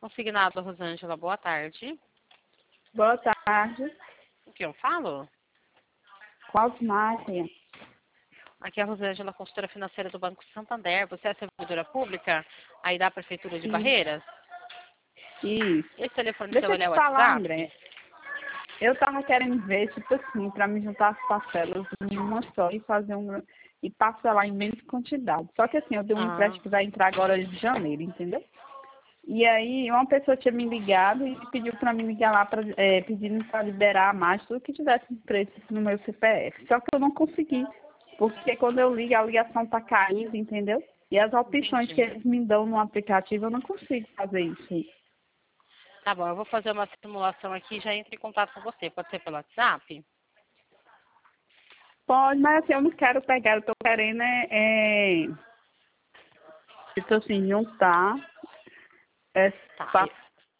Consignado, Rosângela, boa tarde. Boa tarde. O que eu falo? Cosmária. Aqui é a Rosângela, consultora financeira do Banco Santander. Você é servidora pública aí da Prefeitura de Sim. Barreiras? Isso. Esse telefone Deixa seu eu é te o falar, WhatsApp? André. Eu tava querendo ver, tipo assim, pra me juntar as parcelas em uma só e fazer e parcelar em menos quantidade. Só que assim, eu dei um Ah, empréstimo que vai entrar agora em janeiro, entendeu? E aí uma pessoa tinha me ligado e pediu pra me ligar lá pedindo pra liberar mais tudo que tivesse preço no meu CPF. Só que eu não consegui. Porque quando eu ligo, a ligação tá caindo, entendeu? E as opções que entendi. eles me dão no aplicativo, eu não consigo fazer isso. Tá bom, eu vou fazer uma simulação aqui e já entro em contato com você. Pode ser pelo WhatsApp? Pode, mas assim, eu não quero pegar, eu tô querendo tipo assim, juntar Tá. essa